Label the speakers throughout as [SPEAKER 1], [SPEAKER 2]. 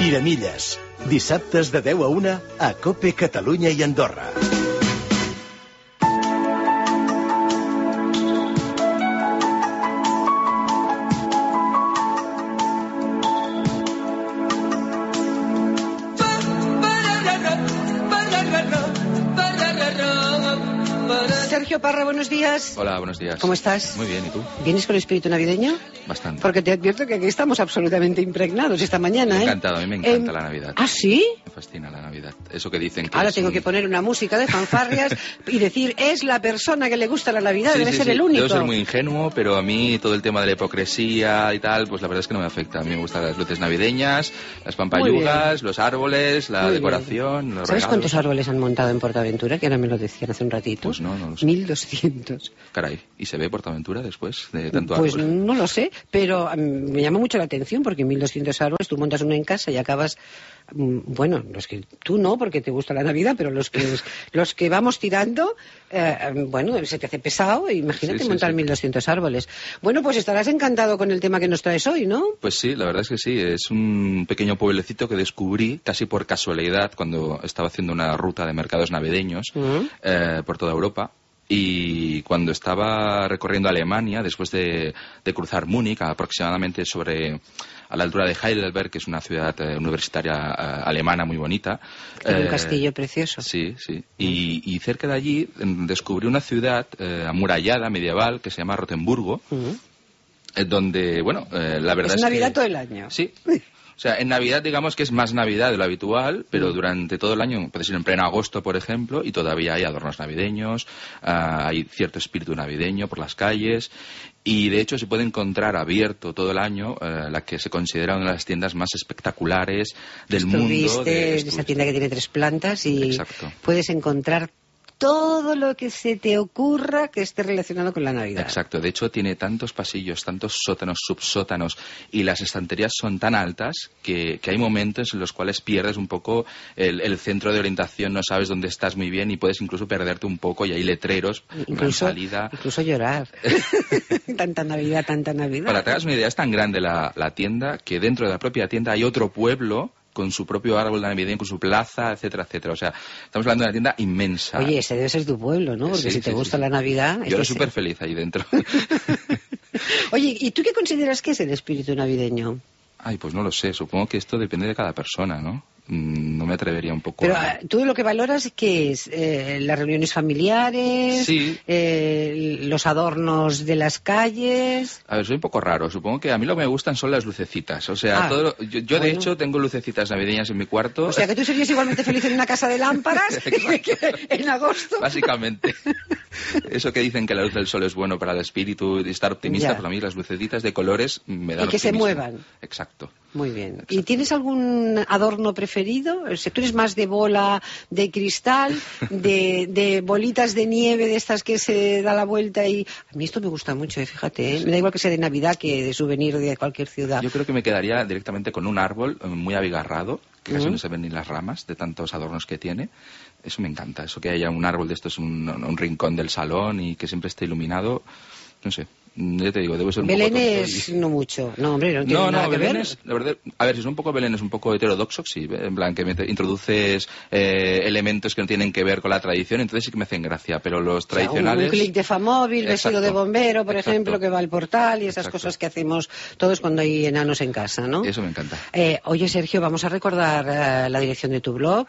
[SPEAKER 1] Tiramilles. Dissabtes de 10 a 1 a COPE Catalunya i Andorra.
[SPEAKER 2] Sergio Parra, buenos días.
[SPEAKER 3] Hola, buenos días.
[SPEAKER 2] ¿Cómo estás?
[SPEAKER 3] Muy bien, ¿y tú?
[SPEAKER 2] ¿Vienes con espíritu navideño?
[SPEAKER 3] Bastante.
[SPEAKER 2] Porque te advierto que aquí estamos absolutamente impregnados esta mañana,
[SPEAKER 3] Me ha encantado, a mí me encanta la Navidad.
[SPEAKER 2] ¿Ah, sí?
[SPEAKER 3] Me fascina la Navidad. Eso que dicen que
[SPEAKER 2] Ahora tengo que poner una música de fanfarrias y decir, es la persona que le gusta la Navidad, debe ser el único.
[SPEAKER 3] Debo ser muy ingenuo, pero a mí todo el tema de la hipocresía y tal, pues la verdad es que no me afecta. A mí me gustan las luces navideñas, las pampayugas, los árboles, la decoración, los
[SPEAKER 2] ¿Sabes
[SPEAKER 3] regalos?
[SPEAKER 2] cuántos árboles han montado en Portaventura? Que ahora me lo decían hace un ratito.
[SPEAKER 3] Pues no lo sé.
[SPEAKER 2] 1200.
[SPEAKER 3] Caray, ¿y se ve Portaventura después de tanto árbol?
[SPEAKER 2] Pues no lo sé, pero me llama mucho la atención porque 1200 árboles, tú montas uno en casa y acabas, bueno, los que tú no, porque te gusta la Navidad, pero los que vamos tirando, bueno, se te hace pesado, imagínate montar 1200 árboles. Bueno, pues estarás encantado con el tema que nos traes hoy, ¿no?
[SPEAKER 3] Pues sí, la verdad es que sí, es un pequeño pueblecito que descubrí casi por casualidad cuando estaba haciendo una ruta de mercados navideños por toda Europa. Y cuando estaba recorriendo Alemania, después de cruzar Múnich, aproximadamente a la altura de Heidelberg, que es una ciudad universitaria alemana muy bonita.
[SPEAKER 2] Tiene un castillo precioso.
[SPEAKER 3] Sí, sí. Y cerca de allí descubrí una ciudad amurallada, medieval, que se llama Rotemburgo, donde, bueno, la verdad es
[SPEAKER 2] Navidad
[SPEAKER 3] que...
[SPEAKER 2] todo el año.
[SPEAKER 3] Sí. O sea, en Navidad digamos que es más Navidad de lo habitual, pero durante todo el año, puedes ir en pleno agosto, por ejemplo, y todavía hay adornos navideños, hay cierto espíritu navideño por las calles, y de hecho se puede encontrar abierto todo el año la que se considera una de las tiendas más espectaculares del mundo.
[SPEAKER 2] Esa tienda que tiene 3 plantas y
[SPEAKER 3] Exacto.
[SPEAKER 2] Puedes encontrar todo lo que se te ocurra que esté relacionado con la Navidad.
[SPEAKER 3] Exacto, de hecho tiene tantos pasillos, tantos sótanos, subsótanos, y las estanterías son tan altas que hay momentos en los cuales pierdes un poco el centro de orientación, no sabes dónde estás muy bien y puedes incluso perderte un poco, y hay letreros,
[SPEAKER 2] incluso
[SPEAKER 3] salida.
[SPEAKER 2] Incluso llorar. Tanta Navidad, tanta Navidad.
[SPEAKER 3] Para que te hagas una idea, es tan grande la tienda que dentro de la propia tienda hay otro pueblo con su propio árbol navideño, con su plaza, etcétera, etcétera. O sea, estamos hablando de una tienda inmensa.
[SPEAKER 2] Oye, ese debe ser tu pueblo, ¿no? Porque si te gusta la Navidad...
[SPEAKER 3] Yo era súper feliz ahí dentro.
[SPEAKER 2] Oye, ¿y tú qué consideras que es el espíritu navideño?
[SPEAKER 3] Ay, pues no lo sé. Supongo que esto depende de cada persona, ¿no? No me atrevería un poco
[SPEAKER 2] Pero tú lo que valoras, ¿qué es? ¿Las reuniones familiares?
[SPEAKER 3] Sí.
[SPEAKER 2] ¿Los adornos de las calles?
[SPEAKER 3] A ver, soy un poco raro. Supongo que a mí lo que me gustan son las lucecitas. O sea, yo de hecho tengo lucecitas navideñas en mi cuarto.
[SPEAKER 2] O sea, que tú serías igualmente feliz en una casa de lámparas que en agosto.
[SPEAKER 3] Básicamente. Eso que dicen que la luz del sol es bueno para el espíritu y estar optimista, para mí las lucecitas de colores me dan
[SPEAKER 2] y que
[SPEAKER 3] optimismo.
[SPEAKER 2] se muevan.
[SPEAKER 3] Exacto.
[SPEAKER 2] Muy bien.
[SPEAKER 3] Exacto.
[SPEAKER 2] ¿Y tienes algún adorno preferido? O sea, ¿tú eres más de bola de cristal, de bolitas de nieve, de estas que se da la vuelta? Y a mí esto me gusta mucho, fíjate, ¿eh? Me da igual que sea de Navidad que de souvenir de cualquier ciudad.
[SPEAKER 3] Yo creo que me quedaría directamente con un árbol muy abigarrado, que casi no se ven ni las ramas de tantos adornos que tiene. Eso me encanta, eso que haya un árbol de estos en un rincón del salón y que siempre esté iluminado. No sé, ya te digo, debe ser un
[SPEAKER 2] Belén
[SPEAKER 3] poco tonto
[SPEAKER 2] es no mucho, no hombre, no tiene nada que ver.
[SPEAKER 3] La verdad, a ver, si es un poco Belén, es un poco heterodoxo, sí, en plan que introduces elementos que no tienen que ver con la tradición, entonces sí que me hacen gracia, pero los tradicionales...
[SPEAKER 2] Un clic de Famóvil, vestido de bombero, por
[SPEAKER 3] Exacto.
[SPEAKER 2] ejemplo, que va al portal y esas cosas que hacemos todos cuando hay enanos en casa, ¿no?
[SPEAKER 3] Eso me encanta.
[SPEAKER 2] Oye, Sergio, vamos a recordar la dirección de tu blog,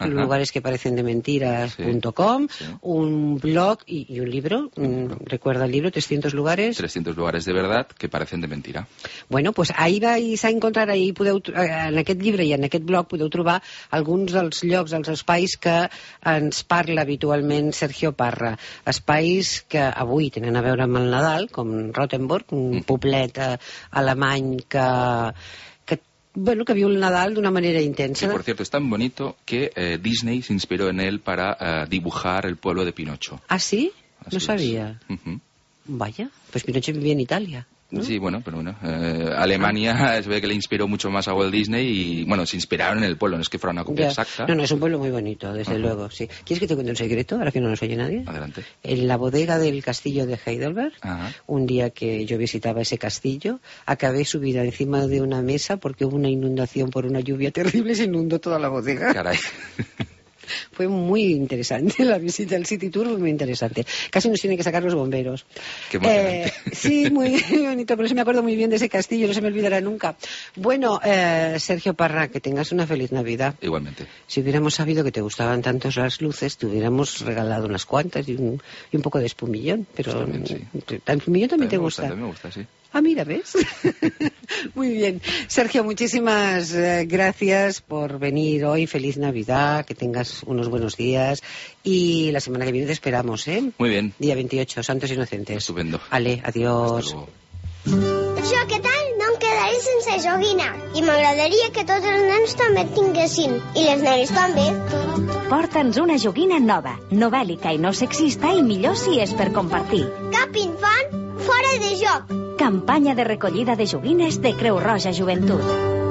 [SPEAKER 2] lugaresqueparecendementiras.com, un blog y un libro. Recuerda el libro, 300 lugares.
[SPEAKER 3] 300 lugares de verdad que parecen de mentira.
[SPEAKER 2] Bueno, pues ahí vais a encontrar, en aquest llibre i en aquest blog podeu trobar alguns dels llocs, els espais que ens parla habitualment Sergio Parra. Espais que avui tenen a veure amb el Nadal, com Rotenburg, un poblet alemany que viu el Nadal d'una manera intensa.
[SPEAKER 3] Y por cierto, es tan bonito que Disney se inspiró en él para dibujar el pueblo de Pinocho.
[SPEAKER 2] ¿Ah, sí?
[SPEAKER 3] Así
[SPEAKER 2] no sabía.
[SPEAKER 3] es.
[SPEAKER 2] Vaya, pues Pinocho vivía en Italia. ¿no?
[SPEAKER 3] Sí, bueno, pero bueno. Alemania se ve que le inspiró mucho más a Walt Disney y, bueno, se inspiraron en el pueblo, no es que fuera una copia exacta.
[SPEAKER 2] No, es un pueblo muy bonito, desde luego, sí. ¿Quieres que te cuente un secreto, ahora que no nos oye nadie?
[SPEAKER 3] Adelante.
[SPEAKER 2] En la bodega del castillo de Heidelberg, un día que yo visitaba ese castillo, acabé subida encima de una mesa porque hubo una inundación por una lluvia terrible y se inundó toda la bodega.
[SPEAKER 3] Caray.
[SPEAKER 2] Fue muy interesante la visita al City Tour, fue muy interesante. Casi nos tienen que sacar los bomberos.
[SPEAKER 3] Qué emocionante.
[SPEAKER 2] Sí, muy bonito, pero sí me acuerdo muy bien de ese castillo, no se me olvidará nunca. Bueno, Sergio Parra, que tengas una feliz Navidad.
[SPEAKER 3] Igualmente.
[SPEAKER 2] Si hubiéramos sabido que te gustaban tanto las luces, te hubiéramos regalado unas cuantas y un poco de espumillón. Pero
[SPEAKER 3] también, sí.
[SPEAKER 2] ¿El espumillón también te gusta?
[SPEAKER 3] También me gusta, sí.
[SPEAKER 2] Ah, mira, ¿ves? Muy bien. Sergio, muchísimas gracias por venir hoy. Feliz Navidad, que tengas unos buenos días. Y la semana que viene te esperamos, ¿eh?
[SPEAKER 3] Muy bien.
[SPEAKER 2] Día 28, Santos Inocentes.
[SPEAKER 3] Estupendo.
[SPEAKER 2] Ale, adiós.
[SPEAKER 3] Hasta luego.
[SPEAKER 4] Jo, què tal? No em quedaré sense joguina. I m'agradaria que tots els nens també tinguessin. I les nenes també.
[SPEAKER 5] Porta'ns una joguina nova, no bèl·lica i no sexista i millor si és per compartir.
[SPEAKER 4] Cap infant fora de joc.
[SPEAKER 5] Campanya de recollida de joguines de Creu Roja Joventut.